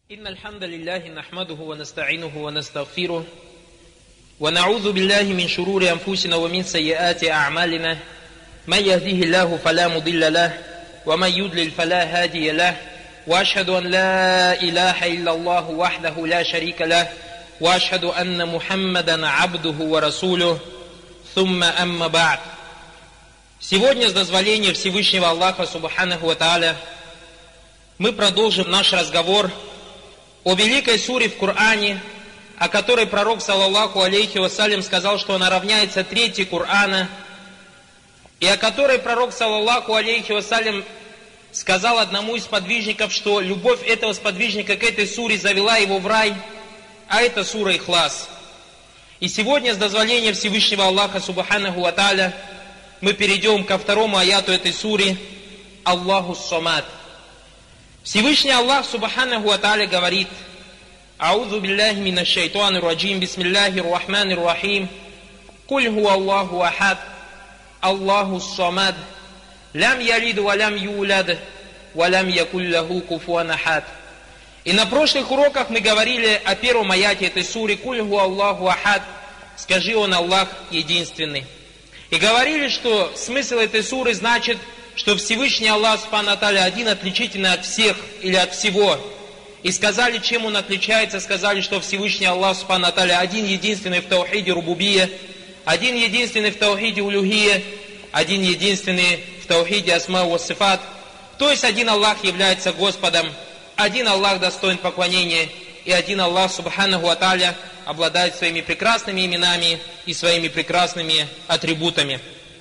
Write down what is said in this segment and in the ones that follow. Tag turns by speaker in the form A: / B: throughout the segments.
A: إن الحمد لله نحمده ونستعينه ونستغفره ونعوذ بالله من شرور أنفسنا ومن سيئات أعمالنا من يهديه الله فلا مضل له ومن يضلل فلا هادي له وأشهد أن لا إله إلا الله وحده لا شريك له وأشهد أن محمدا عبده ورسوله ثم أما بعد. Сегодня, с дозволения Всевышнего Аллаха Субханаху ва Тааля, мы продолжим наш разговор о великой суре в Коране, о которой пророк, саллаллаху алейхи вассалям, сказал, что она равняется трети Корана, и о которой пророк, саллаллаху алейхи вассалям, сказал одному из сподвижников, что любовь этого сподвижника к этой суре завела его в рай, а это сура Ихлас. И сегодня, с дозволения Всевышнего Аллаха Субханаху ва Тааля, мы перейдем ко второму аяту этой сури Аллаху Самад. Всевышний Аллах Субханаху ва Тааля говорит: Аузу биллахи минаш шайтанир раджим, бисмиллахир рахманир рахим, куль хуа Аллаху ахад, Аллаху Самад, лям ялид ва лям юлад, ва лям якуль лаху куфуан ахад. И на прошлых уроках мы говорили о первом аяте этой сури куль хуа Аллаху ахад, скажи он Аллах единственный. И говорили, что смысл этой суры значит, что Всевышний Аллах Субхану ва Тааля один, отличительный от всех или от всего. И сказали, чем он отличается, сказали, что Всевышний Аллах Субхану ва Тааля один единственный в таухиде рубубия, один единственный в таухиде улюхия, один единственный в таухиде асма ва сифат. То есть один Аллах является Господом, один Аллах достоин поклонения, и один Аллах Субханаху ва Тааля обладает своими прекрасными именами и своими прекрасными атрибутами.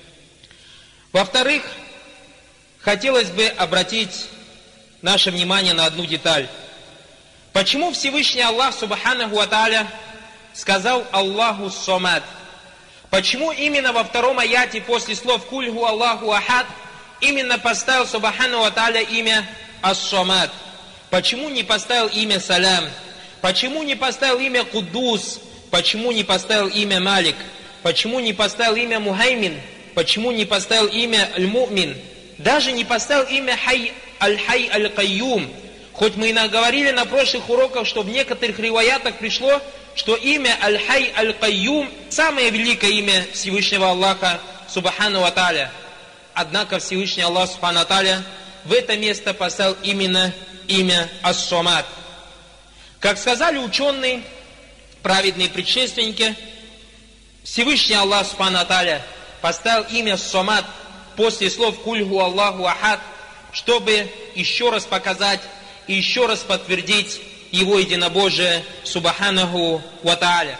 A: Во-вторых, хотелось бы обратить наше внимание на одну деталь. Почему Всевышний Аллах Субханаху ва Тааля сказал Аллаху Самад? Почему именно во втором аяте после слов «Куль ху Аллаху ахад» именно поставил Субханаху ва Тааля имя Ас-Самад? Почему не поставил имя Салям? Почему не поставил имя Куддус? Почему не поставил имя Малик? Почему не поставил имя Мухаймин? Почему не поставил имя Аль-Му'мин? Даже не поставил имя Аль-Хай Аль-Кайюм. Хоть мы и наговорили на прошлых уроках, что в некоторых риваятах пришло, что имя Аль-Хай Аль-Кайюм самое великое имя Всевышнего Аллаха Субхану ва Тааля. Однако Всевышний Аллах Субхану ва Тааля в это место поставил именно имя Ас-Самад. Как сказали ученые, праведные предшественники, Всевышний Аллах Субхану ва Тааля поставил имя Ас-Самад после слов «Куль ху Аллаху ахад», чтобы еще раз показать и еще раз подтвердить его единобожие Субханаху ва Тааля.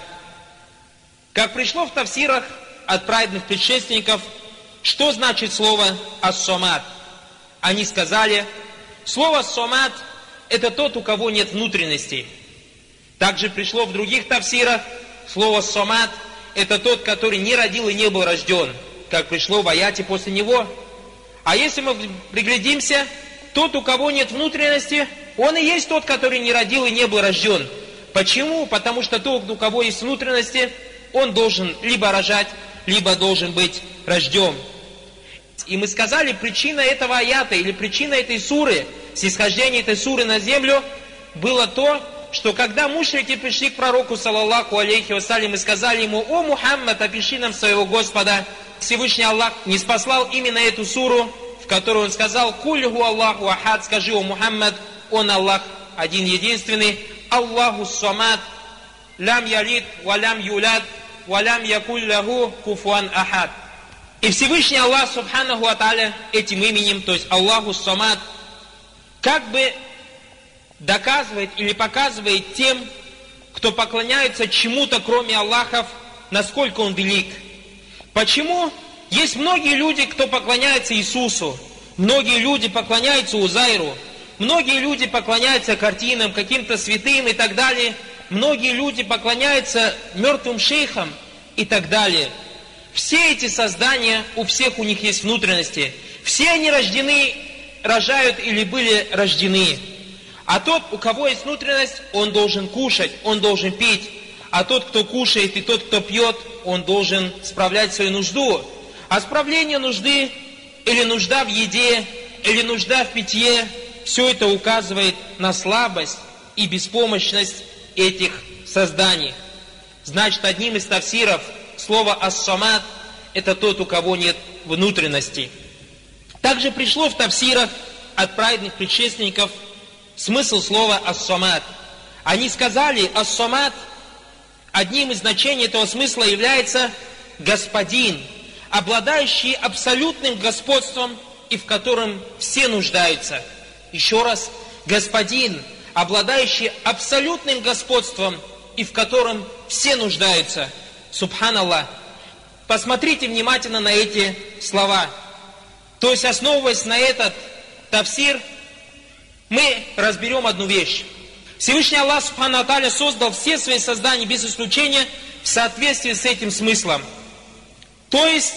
A: Как пришло в тафсирах от праведных предшественников, что значит слово «Ас-Самад»? Они сказали, слово «Самад» — это тот, у кого нет внутренностей. Также пришло в других тафсирах слово «Самад» — это тот, который не родил и не был рожден, как пришло в аяте после него. А если мы приглядимся, тот, у кого нет внутренности, он и есть тот, который не родил и не был рожден. Почему? Потому что тот, у кого есть внутренности, он должен либо рожать, либо должен быть рожден. И мы сказали, причина этого аята или причина этой суры, снисхождения этой суры на землю, было то, что когда мушрики пришли к пророку, саллаллаху алейхи вассалям, и сказали ему: «О Мухаммад, опиши нам своего Господа», Всевышний Аллах не спаслал именно эту суру, в которой он сказал: «Куль ху Аллаху ахад», скажи, о Мухаммад, он Аллах один единственный, Аллаху Самад, лям ялид, ва лям юлад, ва лям якуль лаху куфуан ахад. И Всевышний Аллах Субханаху ва Тааля этим именем, то есть Аллаху Самад, как бы доказывает или показывает тем, кто поклоняется чему-то кроме Аллахов, насколько он велик. Почему? Есть многие люди, кто поклоняется Иисусу, многие люди поклоняются Узайру, многие люди поклоняются картинам, каким-то святым и так далее, многие люди поклоняются мертвым шейхам и так далее. Все эти создания, у всех у них есть внутренности. Все они рождены, рожают или были рождены. А тот, у кого есть внутренность, он должен кушать, он должен пить. А тот, кто кушает и тот, кто пьет, он должен справлять свою нужду. А справление нужды, или нужда в еде, или нужда в питье, все это указывает на слабость и беспомощность этих созданий. Значит, одним из тафсиров слова «ас-самад» – это тот, у кого нет внутренности. Также пришло в тафсирах от праведных предшественников смысл слова «ас-самад». Они сказали, «ас-самад», одним из значений этого смысла является «господин», обладающий абсолютным господством и в котором все нуждаются. Еще раз, «господин», обладающий абсолютным господством и в котором все нуждаются. Субханаллах. Посмотрите внимательно на эти слова. То есть, основываясь на этот тафсир, мы разберем одну вещь. Всевышний Аллах Субхану ва Тааля создал все свои создания без исключения в соответствии с этим смыслом. То есть,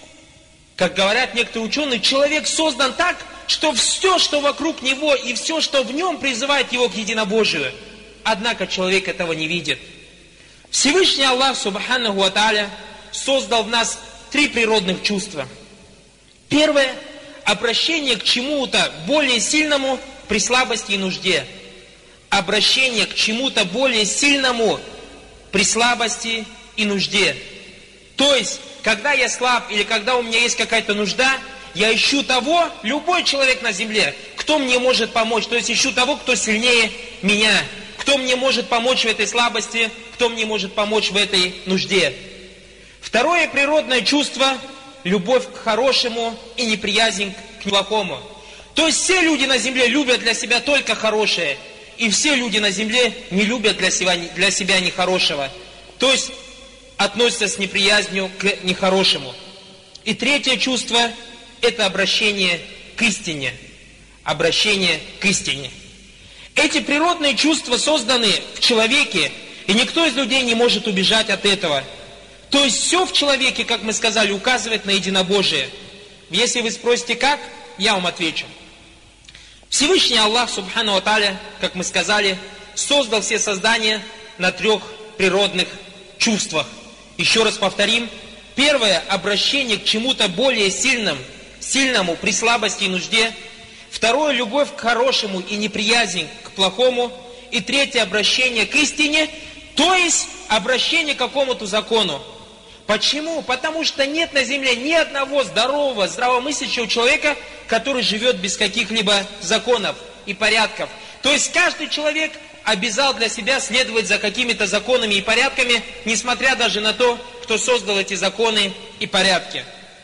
A: как говорят некоторые ученые, человек создан так, что все, что вокруг него и все, что в нем, призывает его к единобожию. Однако человек этого не видит. Всевышний Аллах Субханаху ва Тааля создал в нас 3 природных чувства. Первое – обращение к чему-то более сильному при слабости и нужде. Обращение к чему-то более сильному при слабости и нужде. То есть, когда я слаб или когда у меня есть какая-то нужда, я ищу того, любой человек на земле, кто мне может помочь. То есть, ищу того, кто сильнее меня. Кто мне может помочь в этой слабости, кто мне может помочь в этой нужде. Второе природное чувство – любовь к хорошему и неприязнь к плохому. То есть все люди на земле любят для себя только хорошее, и все люди на земле не любят для себя нехорошего. То есть относятся с неприязнью к нехорошему. И третье чувство – это обращение к истине. Обращение к истине. Эти природные чувства созданы в человеке, и никто из людей не может убежать от этого. То есть все в человеке, как мы сказали, указывает на единобожие. Если вы спросите как, я вам отвечу. Всевышний Аллах Субхану ва Тааля, как мы сказали, создал все создания на 3 природных чувствах. Еще раз повторим. Первое – обращение к чему-то более сильному при слабости и нужде. Второе – любовь к хорошему и неприязнь к плохому. И третье – обращение к истине, то есть обращение к какому-то закону. Почему? Потому что нет на земле ни одного здорового, здравомыслящего человека, который живет без каких-либо законов и порядков. То есть каждый человек обязал для себя следовать за какими-то законами и порядками, несмотря даже на то, кто создал эти законы и порядки.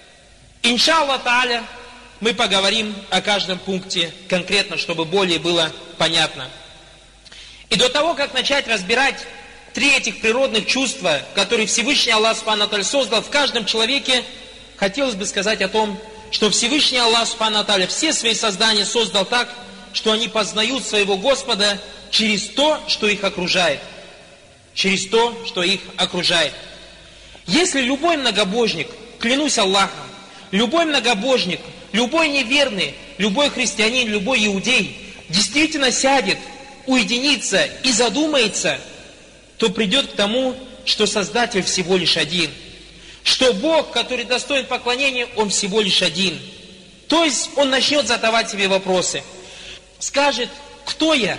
A: Иншаллах Тааля, мы поговорим о каждом пункте конкретно, чтобы более было понятно. И до того, как начать разбирать 3 этих природных чувства, которые Всевышний Аллах Субхану ва Тааля создал в каждом человеке, хотелось бы сказать о том, что Всевышний Аллах Субхану ва Тааля все свои создания создал так, что они познают своего Господа через то, что их окружает. Через то, что их окружает. Если любой многобожник, клянусь Аллахом, любой многобожник, любой неверный, любой христианин, любой иудей действительно сядет, уединится и задумается, то придет к тому, что Создатель всего лишь один. Что Бог, который достоин поклонения, Он всего лишь один. То есть он начнет задавать себе вопросы. Скажет, кто я?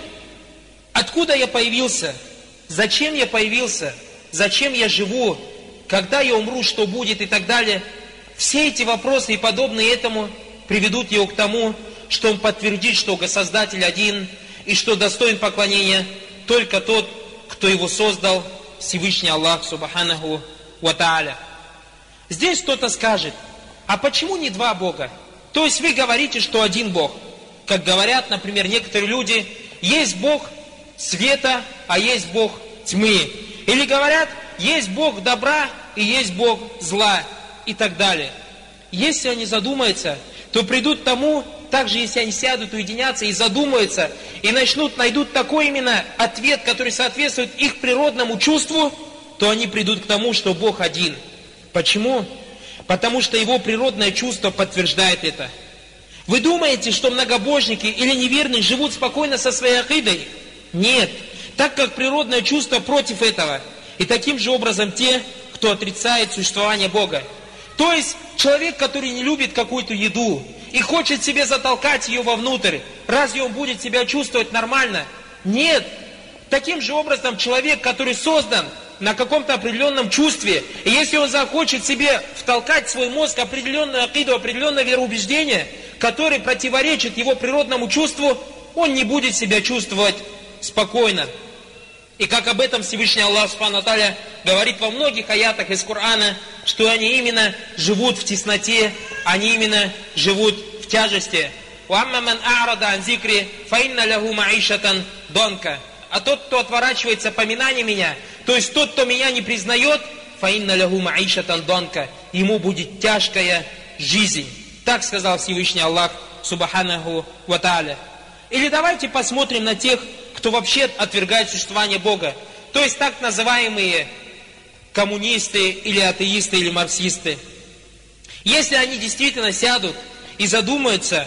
A: Откуда я появился? Зачем я появился? Зачем я живу? Когда я умру, что будет и так далее? Все эти вопросы и подобные этому приведут его к тому, что он подтвердит, что Создатель один, и что достоин поклонения только тот, кто его создал, Всевышний Аллах Субханаху ва Тааля. Здесь кто-то скажет, а почему не 2 Бога? То есть вы говорите, что один Бог. Как говорят, например, некоторые люди, есть Бог света, а есть Бог тьмы. Или говорят, есть Бог добра и есть Бог зла и так далее. Если они задумаются, то придут к тому, также если они сядут, уединятся и задумаются, и найдут такой именно ответ, который соответствует их природному чувству, то они придут к тому, что Бог один. Почему? Потому что его природное чувство подтверждает это. Вы думаете, что многобожники или неверные живут спокойно со своей акидой? Нет. Так как природное чувство против этого. И таким же образом те, кто отрицает существование Бога. То есть человек, который не любит какую-то еду и хочет себе затолкать ее вовнутрь, разве он будет себя чувствовать нормально? Нет. Таким же образом, человек, который создан на каком-то определенном чувстве, и если он захочет себе втолкать в свой мозг определенную акиду, определенное вероубеждение, которое противоречит его природному чувству, он не будет себя чувствовать спокойно. И как об этом Всевышний Аллах Субхану ва Тааля говорит во многих аятах из Корана, что они именно живут в тесноте, они именно живут в тяжести. «Уамма ман а'рада ан зикри, фаинна лаху маишатан донка». А тот, кто отворачивается от поминания меня, то есть тот, кто меня не признает, фаинна лаху маишатан донка, ему будет тяжкая жизнь. Так сказал Всевышний Аллах Субханаху ва Тааля. Или давайте посмотрим на тех, кто вообще отвергает существование Бога. То есть так называемые коммунисты, или атеисты, или марксисты. Если они действительно сядут и задумаются,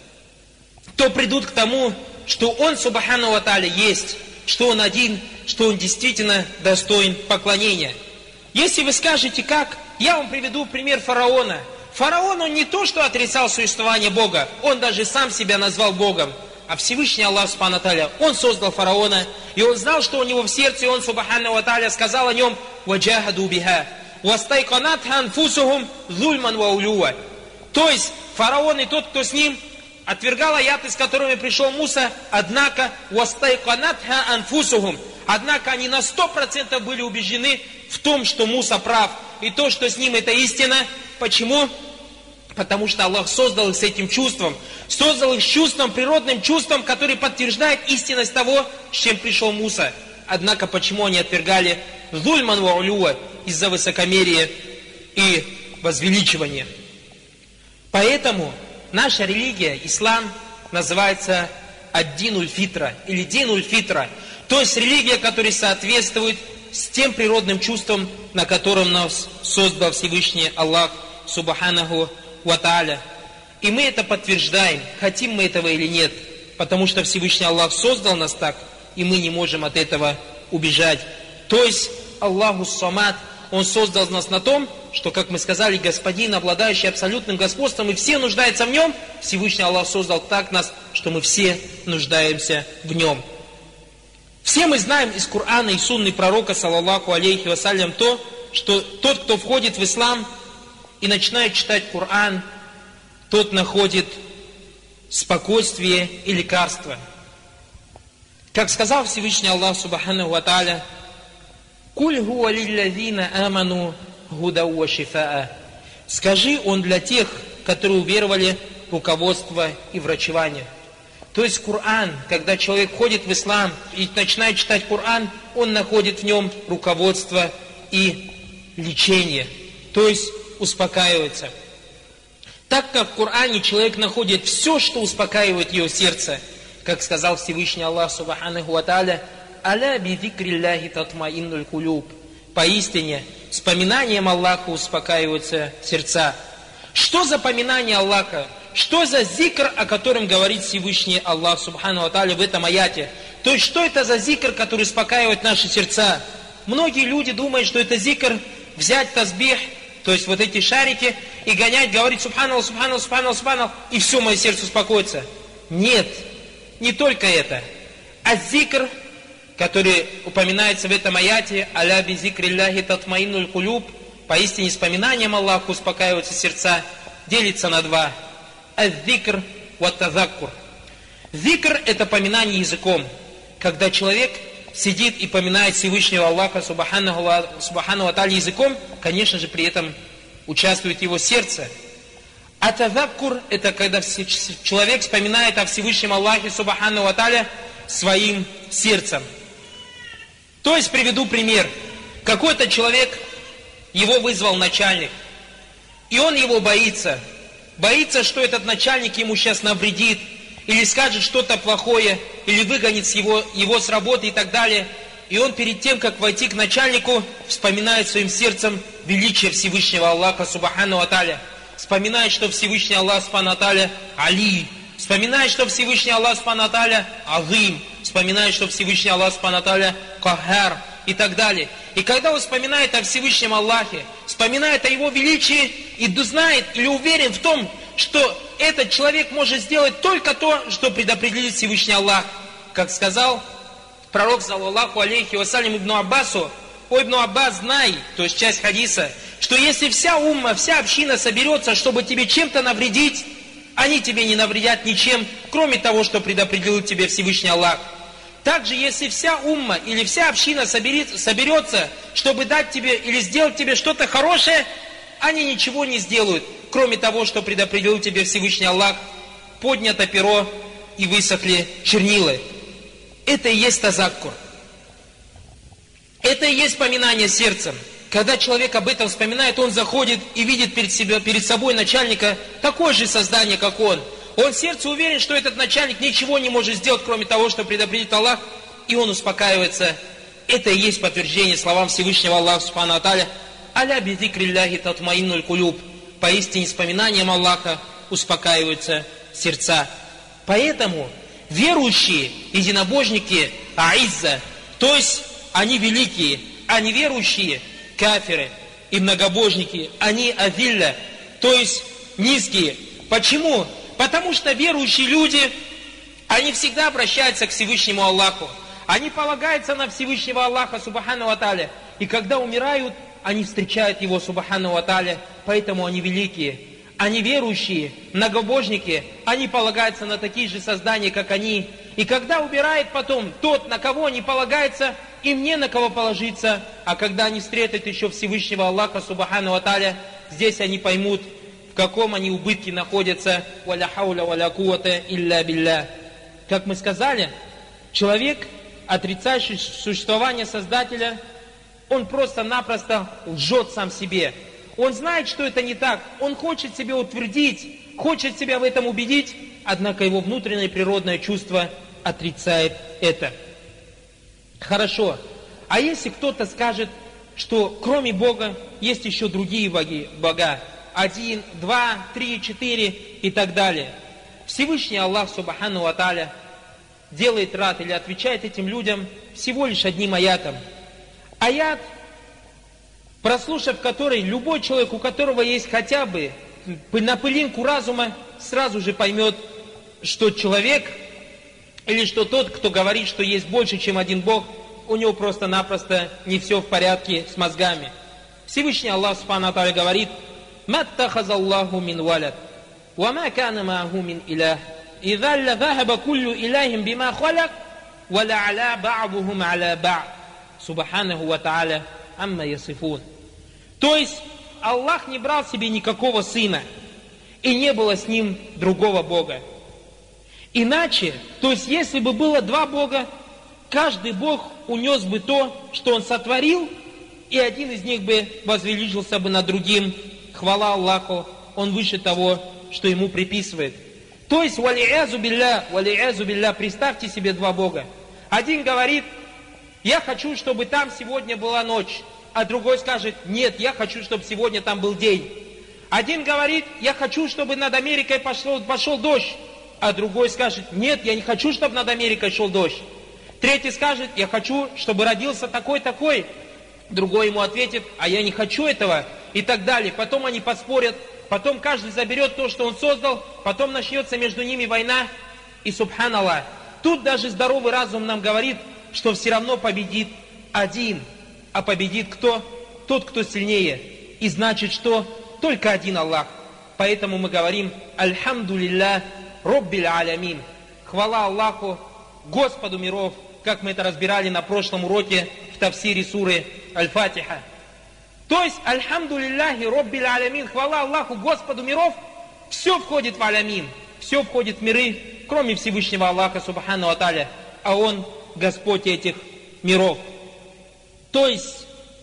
A: то придут к тому, что Он, Субхану ва Тааля, есть, что Он один, что Он действительно достоин поклонения. Если вы скажете, как, я вам приведу пример фараона. Фараон, он не то, что отрицал существование Бога, он даже сам себя назвал Богом. А Всевышний Аллах Субхану ва Тааля, Он создал фараона, и он знал, что у него в сердце, и он, Субхану ва Тааля, сказал о нем: «Ваджахаду биха, вастайканатха анфусухум зульман ва улюва». То есть, фараон и тот, кто с ним, отвергал аяты, с которыми пришел Муса, однако вастайканатха анфусухум. Однако они на 100% были убеждены в том, что Муса прав, и то, что с ним это истина. Почему? Потому что Аллах создал их с этим чувством. Создал их с чувством, природным чувством, который подтверждает истинность того, с чем пришел Муса. Однако почему они отвергали? Зульман ва улюва, из-за высокомерия и возвеличивания. Поэтому наша религия, ислам, называется ад-дин-уль-фитра, или дин-уль-фитра. То есть религия, которая соответствует с тем природным чувством, на котором нас создал Всевышний Аллах Субханаху ва Тааля. И мы это подтверждаем, хотим мы этого или нет, потому что Всевышний Аллах создал нас так, и мы не можем от этого убежать. То есть Аллаху Самад, Он создал нас на том, что, как мы сказали, Господин, обладающий абсолютным господством, и все нуждаются в Нем. Всевышний Аллах создал так нас, что мы все нуждаемся в Нем. Все мы знаем из Корана и Сунны пророка, саллаллаху алейхи вассалям, то, что тот, кто входит в ислам и начинает читать Коран, тот находит спокойствие и лекарство. Как сказал Всевышний Аллах Субхану ва Тааля: «Куль хуа лилладзина аману гудау ва шифаа». Скажи, он для тех, которые уверовали, руководство и врачевание. То есть Коран, когда человек входит в ислам и начинает читать Коран, он находит в нем руководство и лечение. То есть успокаивается. Так как в Коране человек находит все, что успокаивает его сердце, как сказал Всевышний Аллах Субханаху ва Тааля: «Аля би зикриллахи татмаиннуль кулюб». Поистине, с поминанием Аллаха успокаиваются сердца. Что за поминание Аллаха? Что за зикр, о котором говорит Всевышний Аллах Субхану ва Тааля в этом аяте? То есть, что это за зикр, который успокаивает наши сердца? Многие люди думают, что это зикр взять тазбих, то есть вот эти шарики, и гонять, говорить Субханаллах, Субханаллах, Субханаллах, Субханаллах, и все, мое сердце успокоится. Нет, не только это. А зикр, который упоминается в этом аяте: «Аля би зикриллахи татмаиннуль кулюб», поистине с поминанием Аллаха успокаиваются сердца, делится на два. Ад-зикр ва тазаккур. Зикр — это поминание языком, когда человек сидит и поминает Всевышнего Аллаха Субхану ва Тааля языком, конечно же, при этом участвует его сердце. А тазаккур — это когда человек вспоминает о Всевышнем Аллахе Субхану ва Тааля своим сердцем. То есть, приведу пример. Какой-то человек, его вызвал начальник, и он его боится. Боится, что этот начальник ему сейчас навредит, или скажет что-то плохое, или выгонит его с работы и так далее. И он перед тем, как войти к начальнику, вспоминает своим сердцем величие Всевышнего Аллаха Субхану ва Тааля. Вспоминает, что Всевышний Аллах Субхану ва Тааля Али. Вспоминает, что Всевышний Аллах Субхану ва Тааля Азим. Вспоминает, что Всевышний Аллах Субхану ва Тааля Кахар и так далее. И когда он вспоминает о Всевышнем Аллахе, вспоминает о Его величии и знает или уверен в том, что этот человек может сделать только то, что предопределит Всевышний Аллах. Как сказал пророк, саллаллаху алейхи вассалям, Ибн Аббасу: «О, Ибн Аббас, знай», то есть часть хадиса, что если вся умма, вся община соберется, чтобы тебе чем-то навредить, они тебе не навредят ничем, кроме того, что предопределил тебе Всевышний Аллах. Также, если вся умма или вся община соберется, чтобы дать тебе или сделать тебе что-то хорошее, они ничего не сделают, кроме того, что предопределил тебе Всевышний Аллах. Поднято перо и высохли чернила. Это и есть тазаккур. Это и есть поминание сердцем. Когда человек об этом вспоминает, он заходит и видит перед собой начальника такое же создание, как он. Он в сердце уверен, что этот начальник ничего не может сделать, кроме того, что предопределит Аллах, и он успокаивается. Это и есть подтверждение словам Всевышнего Аллаха Субхану ва Тааля: «Аля бидзикриллахи татмаиннуль кулюб». Поистине, с поминанием Аллаха успокаиваются сердца. Поэтому верующие единобожники аизза, то есть они великие, а неверующие кафиры и многобожники, они авилля, то есть низкие. Почему? Потому что верующие люди, они всегда обращаются к Всевышнему Аллаху. Они полагаются на Всевышнего Аллаха Субхану ва Тааля. И когда умирают, они встречают Его Субхану ва Тааля. Поэтому они великие. Они верующие, многобожники, они полагаются на такие же создания, как они. И когда умирает потом тот, на кого они полагаются, им не на кого положиться. А когда они встретят еще Всевышнего Аллаха Субхану ва Тааля, здесь они поймут, в каком они убытке находятся. «Валя хауля валя кувата илля билля». Как мы сказали, человек, отрицающий существование Создателя, он просто-напросто лжет сам себе. Он знает, что это не так. Он хочет себя утвердить, хочет себя в этом убедить, однако его внутреннее природное чувство отрицает это. Хорошо. А если кто-то скажет, что кроме Бога есть еще другие бога, 1, 2, 3, 4 и так далее. Всевышний Аллах Субхану ва Тааля делает рад или отвечает этим людям всего лишь одним аятом. Аят, прослушав который, любой человек, у которого есть хотя бы на пылинку разума, сразу же поймет, что человек, или что тот, кто говорит, что есть больше, чем один Бог, у него просто-напросто не все в порядке с мозгами. Всевышний Аллах Субхану ва Тааля говорит: «Маттахазаллаху мин валад, ва ма кана мааху мин илях, идза лазахаба куллю илахим бима халак, ва ла аля ба'духум аля ба'д, субханаху ва тааля амма ясифун». То есть, Аллах не брал себе никакого сына, и не было с ним другого Бога. Иначе, то есть, если бы было два Бога, каждый Бог унес бы то, что он сотворил, и один из них бы возвеличился бы над другим. Хвала Аллаху, он выше того, что ему приписывает. То есть, валиязу билля, представьте себе два Бога. Один говорит: я хочу, чтобы там сегодня была ночь. А другой скажет: нет, я хочу, чтобы сегодня там был день. Один говорит: я хочу, чтобы над Америкой пошел дождь. А другой скажет: нет, я не хочу, чтобы над Америкой шел дождь. Третий скажет: я хочу, чтобы родился такой-такой. Другой ему ответит: а я не хочу этого. И так далее. Потом они поспорят, потом каждый заберет то, что он создал, потом начнется между ними война. И субханаллах, тут даже здоровый разум нам говорит, что все равно победит один. А победит кто? Тот, кто сильнее. И значит, что? Только один Аллах. Поэтому мы говорим: Альхамдулиллах, Роббиль алямин. Хвала Аллаху, Господу миров, как мы это разбирали на прошлом уроке в тафсире суры Аль-Фатиха. То есть, Альхамдулиллахи, Роббиль алямин, хвала Аллаху, Господу миров, все входит в алямин, все входит в миры, кроме Всевышнего Аллаха Субхану ва Тааля, а Он Господь этих миров. То есть,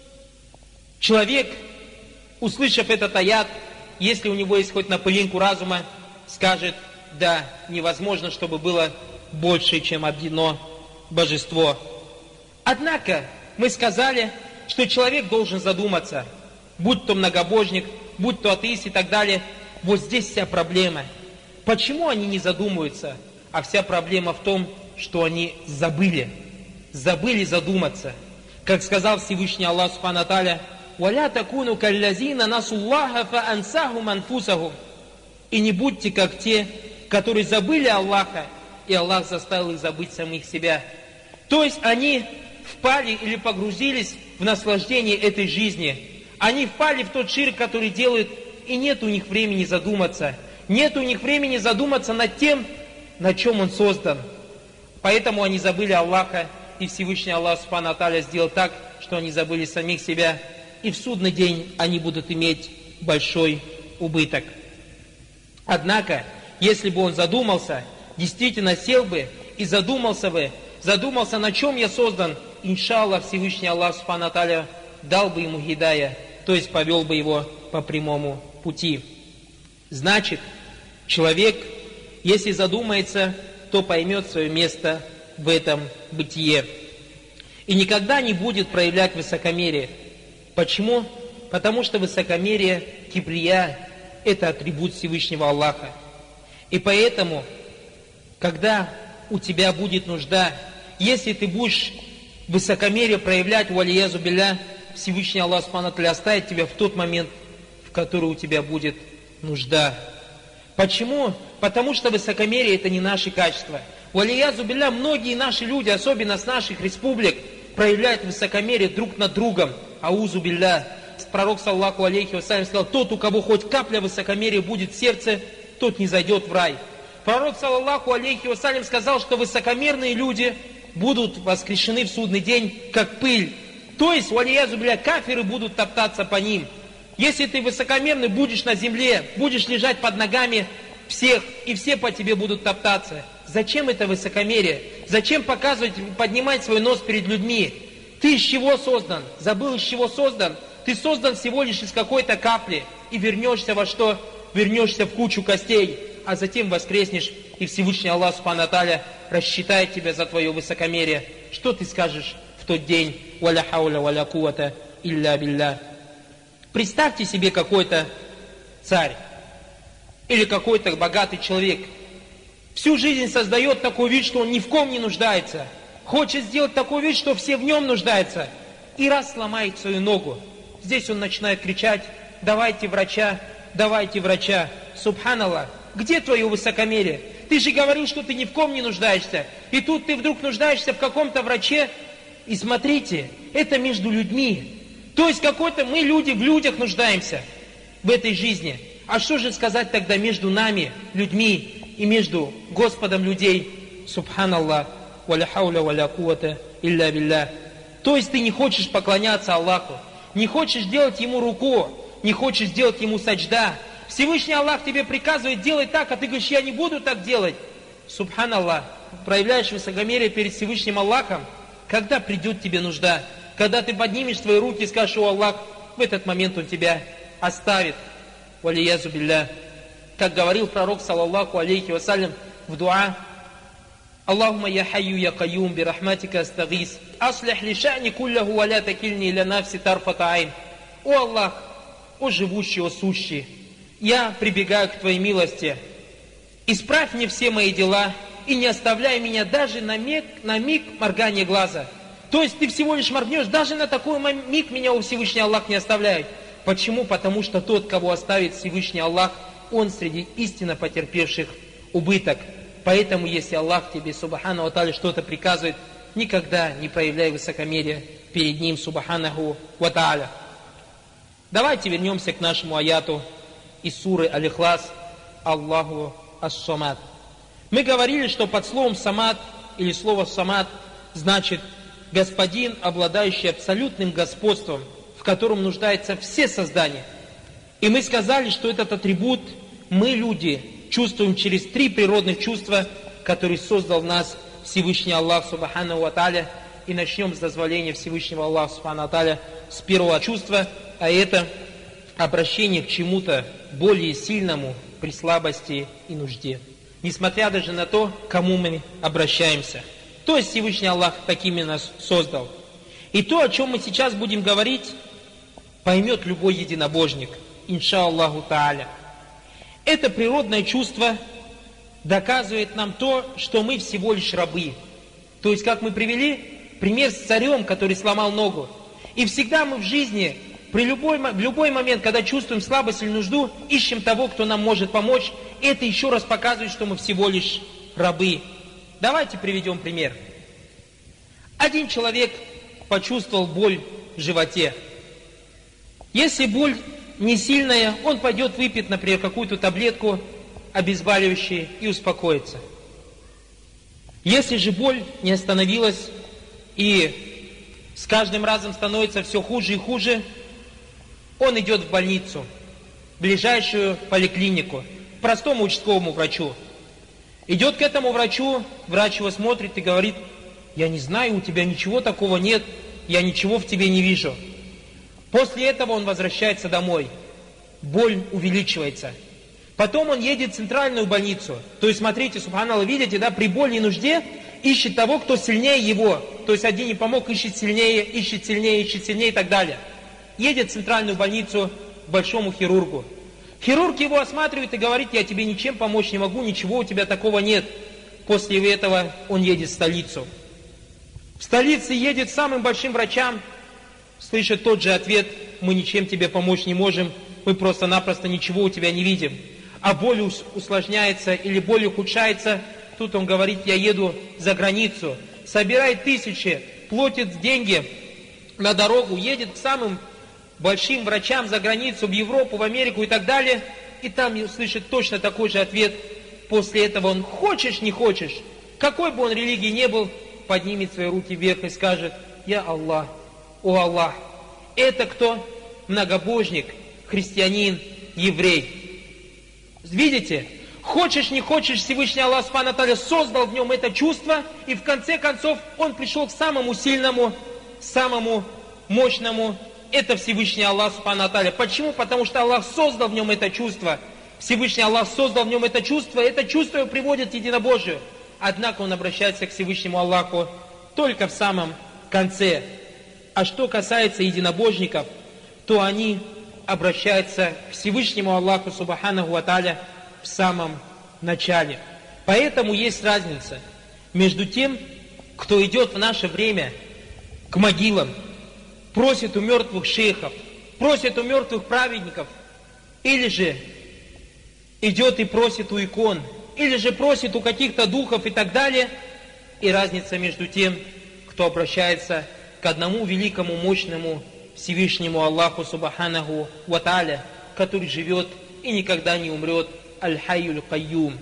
A: человек, услышав этот аят, если у него есть хоть на пылинку разума, скажет: да, невозможно, чтобы было больше, чем одно божество. Однако, мы сказали, что человек должен задуматься, будь то многобожник, будь то атеист и так далее. Вот здесь вся проблема. Почему они не задумываются? А вся проблема в том, что они забыли задуматься. Как сказал Всевышний Аллах Субхану ва Тааля: «Валя такуну каллазина насуллаха фа ансахум анфусахум». И не будьте как те, которые забыли Аллаха, и Аллах заставил их забыть самих себя. То есть они впали или погрузились в наслаждение этой жизни. Они впали в тот ширк, который делают, и нет у них времени задуматься. Нет у них времени задуматься над тем, на чем он создан. Поэтому они забыли Аллаха, и Всевышний Аллах Субхану ва Тааля сделал так, что они забыли самих себя, и в судный день они будут иметь большой убыток. Однако, если бы он задумался, действительно сел бы и задумался, на чем я создан, иншаллах, Всевышний Аллах Субхану ва Тааля дал бы ему гидая, то есть повел бы его по прямому пути. Значит, человек, если задумается, то поймет свое место в этом бытие. И никогда не будет проявлять высокомерие. Почему? Потому что высокомерие, кибрия, это атрибут Всевышнего Аллаха. И поэтому, когда у тебя будет нужда, если ты будешь высокомерие проявлять, валиязу билля, Всевышний Аллах Субхану ва Тааля оставит тебя в тот момент, в который у тебя будет нужда. Почему? Потому что высокомерие это не наши качества. Валиязу билля, многие наши люди, особенно с наших республик, проявляют высокомерие друг над другом. Аузу билля. Пророк, саллаллаху алейхи вассалям, сказал: тот, у кого хоть капля высокомерия будет в сердце, тот не зайдет в рай. Пророк, саллаллаху алейхи вассалям, сказал, что высокомерные люди будут воскрешены в судный день, как пыль. То есть, валиязу билля, кафиры будут топтаться по ним. Если ты высокомерный, будешь на земле, будешь лежать под ногами всех, и все по тебе будут топтаться. Зачем это высокомерие? Зачем показывать, поднимать свой нос перед людьми? Ты из чего создан? Забыл, из чего создан? Ты создан всего лишь из какой-то капли, и вернешься во что? Вернешься в кучу костей, а затем воскреснешь, и Всевышний Аллах Субхану ва Тааля рассчитает тебя за твое высокомерие. Что ты скажешь в тот день? Валя хауля валя кувата илля билля. Представьте себе какой-то царь или какой-то богатый человек. Всю жизнь создает такой вид, что он ни в ком не нуждается. Хочет сделать такой вид, что все в нем нуждаются. И раз сломает свою ногу, здесь он начинает кричать: давайте врача, давайте врача. Субханаллах, где твое высокомерие? Ты же говорил, что ты ни в ком не нуждаешься. И тут ты вдруг нуждаешься в каком-то враче. И смотрите, это между людьми. То есть какой-то мы люди в людях нуждаемся в этой жизни. А что же сказать тогда между нами, людьми, и между Господом людей? Субханаллах, валя хауля валя кувата илля билля. То есть ты не хочешь поклоняться Аллаху, не хочешь делать Ему руку, не хочешь делать Ему саджда. Всевышний Аллах тебе приказывает делать так, а ты говоришь: я не буду так делать. Субханаллах, проявляешь высокомерие перед Всевышним Аллахом. Когда придет тебе нужда, когда ты поднимешь свои руки и скажешь: о Аллах, в этот момент Он тебя оставит. Валиязу билля. Как говорил пророк, саллаллаху алейхи вассалям, в дуа: Аллахума я хайю я кайюм бирахматика астагис, аслих ли ша'ни кулляху ва ля такильни ля нафси тарфата айн. О Аллах, о живущий, о сущий, я прибегаю к Твоей милости. Исправь мне все мои дела и не оставляй меня даже на миг моргания глаза. То есть ты всего лишь моргнешь, даже на такой миг меня у Всевышний Аллах не оставляет. Почему? Потому что тот, кого оставит Всевышний Аллах, он среди истинно потерпевших убыток. Поэтому, если Аллах тебе, Субхану ва Тааля, что-то приказывает, никогда не проявляй высокомерие перед Ним, Субханаху ва Тааля. Давайте вернемся к нашему аяту из суры Аль-Ихлас: Аллаху ас-Самад. Мы говорили, что под словом «самад» или слово «самад» значит Господин, обладающий абсолютным господством, в котором нуждаются все создания. И мы сказали, что этот атрибут мы, люди, чувствуем через 3 природных чувства, которые создал в нас Всевышний Аллах Субхану ва Тааля. И начнем с дозволения Всевышнего Аллаха Субхану ва Тааля с первого чувства, а это обращение к чему-то более сильному при слабости и нужде. Несмотря даже на то, к кому мы обращаемся. То есть Всевышний Аллах такими нас создал. И то, о чем мы сейчас будем говорить, поймет любой единобожник, иншаллаху тааля. Это природное чувство доказывает нам то, что мы всего лишь рабы. То есть, как мы привели пример с царем, который сломал ногу. И всегда мы в жизни, в любой момент, когда чувствуем слабость или нужду, ищем того, кто нам может помочь. Это еще раз показывает, что мы всего лишь рабы. Давайте приведем пример. Один человек почувствовал боль в животе. Если боль не сильная, он пойдет выпьет, например, какую-то таблетку обезболивающую и успокоится. Если же боль не остановилась и с каждым разом становится все хуже и хуже, он идет в больницу, в ближайшую поликлинику, к простому участковому врачу. Идет к этому врачу, врач его смотрит и говорит: я не знаю, у тебя ничего такого нет, я ничего в тебе не вижу. После этого он возвращается домой, боль увеличивается. Потом он едет в центральную больницу. То есть, смотрите, субханаллах, видите, да, при боли и нужде ищет того, кто сильнее его. То есть, один не помог, ищет сильнее и так далее. Едет в центральную больницу к большому хирургу. Хирург его осматривает и говорит: я тебе ничем помочь не могу, ничего у тебя такого нет. После этого он едет в столицу. В столице едет к самым большим врачам, слышит тот же ответ: мы ничем тебе помочь не можем, мы просто-напросто ничего у тебя не видим. А боль усложняется или боль ухудшается, тут он говорит: я еду за границу, собирает тысячи, платит деньги на дорогу, едет к самым большим врачам за границу, в Европу, в Америку и так далее, и там услышит точно такой же ответ. После этого он, хочешь, не хочешь, какой бы он религии не был, поднимет свои руки вверх и скажет: я Аллах, о Аллах. Это кто? Многобожник, христианин, еврей. Видите? Хочешь, не хочешь, Всевышний Аллах Субхану ва Тааля создал в нем это чувство, и в конце концов он пришел к самому сильному, самому мощному. Это Всевышний Аллах Субхану ва Тааля. Почему? Потому что Аллах создал в нем это чувство. Всевышний Аллах создал в нем это чувство его приводит к единобожию. Однако он обращается к Всевышнему Аллаху только в самом конце. А что касается единобожников, то они обращаются к Всевышнему Аллаху Субханаху ва Тааля в самом начале. Поэтому есть разница между тем, кто идет в наше время к могилам, просит у мертвых шейхов, просит у мертвых праведников, или же идет и просит у икон, или же просит у каких-то духов и так далее. И разница между тем, кто обращается к одному великому, мощному Всевышнему Аллаху Субханаху ва Тааля, который живет и никогда не умрет, Аль-Хайюль Кайюм.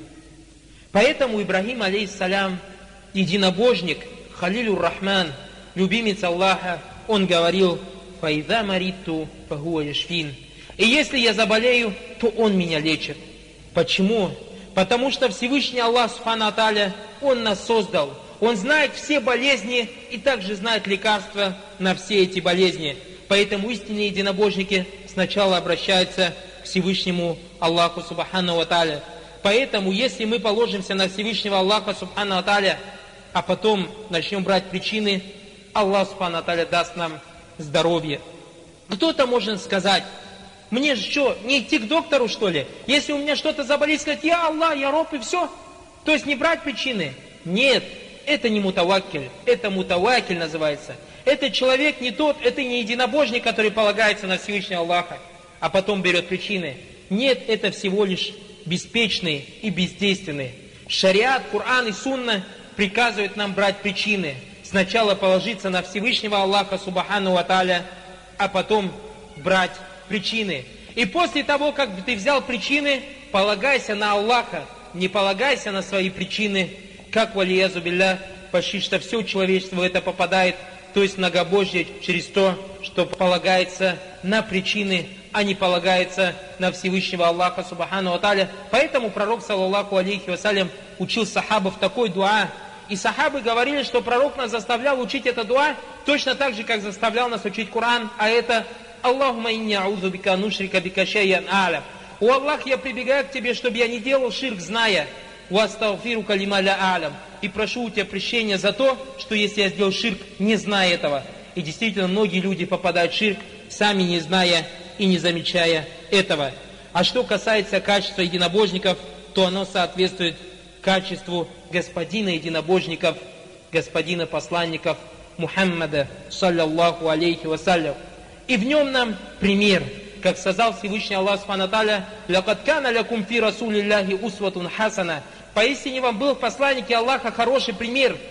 A: Поэтому Ибрахим, алейхиссалям, единобожник, Халилюр Рахман, любимец Аллаха, он говорил: «Фаида маритту фахуа яшфин». И если я заболею, то он меня лечит. Почему? Потому что Всевышний Аллах Субхану ва Тааля, он нас создал. Он знает все болезни и также знает лекарства на все эти болезни. Поэтому истинные единобожники сначала обращаются к Всевышнему Аллаху Субхану ва Тааля. Поэтому, если мы положимся на Всевышнего Аллаха Субхану ва Тааля, а потом начнем брать причины, Аллах Субхану ва Тааля даст нам здоровье. Кто-то может сказать: мне же что, не идти к доктору, что ли? Если у меня что-то заболит, сказать: я Аллах, я Роб, и все. То есть не брать причины. Нет, это не мутаваккиль, это мутаваккиль называется. Это человек не тот, это не единобожник, который полагается на Всевышнего Аллаха, а потом берет причины. Нет, это всего лишь беспечный и бездейственный. Шариат, Коран и Сунна приказывают нам брать причины. Сначала положиться на Всевышнего Аллаха Субхану ва Тааля, а потом брать причины. И после того, как ты взял причины, полагайся на Аллаха, не полагайся на свои причины, как валиязу билля, почти что все человечество в это попадает, то есть многобожие через то, что полагается на причины, а не полагается на Всевышнего Аллаха Субхану ва Тааля. Поэтому пророк, саллаллаху алейхи вассалям, учил сахабов такой дуа. И сахабы говорили, что пророк нас заставлял учить это дуа точно так же, как заставлял нас учить Коран, а это: Аллахума инни аузу бика нушрика бика шайян а'лям. О Аллах, я прибегаю к тебе, чтобы я не делал ширк, зная. Вастагфирука лима ля а'лям. И прошу у тебя прощения за то, что если я сделал ширк, не зная этого. И действительно, многие люди попадают в ширк, сами не зная и не замечая этого. А что касается качества единобожников, то оно соответствует качеству господина единобожников, господина посланников Мухаммада, саллаллаху алейхи вассалям. И в нем нам пример, как сказал Всевышний Аллах Субхану ва Тааля: «Лакад кана лякум фи расулиллахи усватун хасана». Поистине вам был в посланнике Аллаха хороший пример.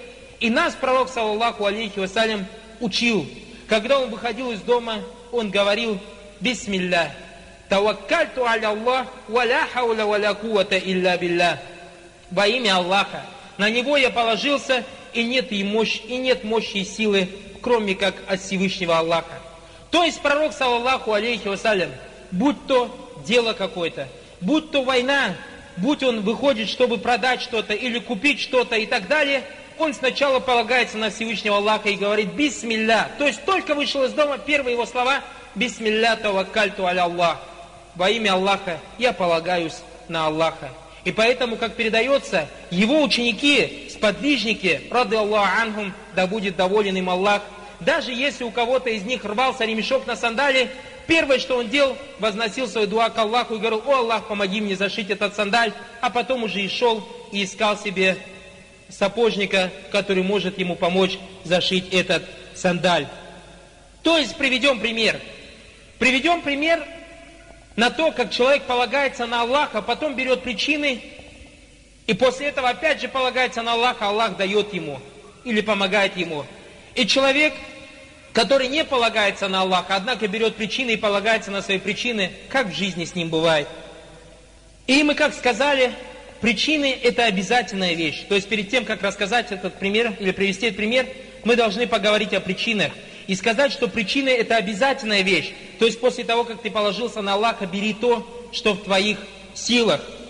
A: И нас пророк, саллаллаху алейхи вассалям, учил. Когда он выходил из дома, он говорил: «Бисмиллах, таваккальту аля Аллах, ва ля хауля ва ля куввата илля биллах». Во имя Аллаха. На Него я положился, и нет мощи и силы, кроме как от Всевышнего Аллаха. То есть пророк, саллаллаху алейхи вассалям, будь то дело какое-то, будь то война, будь он выходит, чтобы продать что-то или купить что-то и так далее, он сначала полагается на Всевышнего Аллаха и говорит «Бисмилля». То есть только вышел из дома, первые его слова «Бисмилля таваккальту аля Аллах». Во имя Аллаха я полагаюсь на Аллаха. И поэтому, как передается, его ученики, сподвижники, рады Аллаху анхум, да будет доволен им Аллах, даже если у кого-то из них рвался ремешок на сандале, первое, что он делал, возносил свою дуа к Аллаху и говорил: «О Аллах, помоги мне зашить этот сандаль», а потом уже и шел и искал себе сапожника, который может ему помочь зашить этот сандаль. То есть приведем пример. Приведем пример на то, как человек полагается на Аллаха, потом берет причины, и после этого опять же полагается на Аллаха, Аллах дает ему или помогает ему. И человек, который не полагается на Аллаха, однако берет причины и полагается на свои причины, как в жизни с ним бывает. И мы, как сказали, причины – это обязательная вещь. То есть перед тем, как рассказать этот пример или привести этот пример, мы должны поговорить о причинах. И сказать, что причины – это обязательная вещь. То есть после того, как ты положился на Аллаха, бери то, что в твоих силах.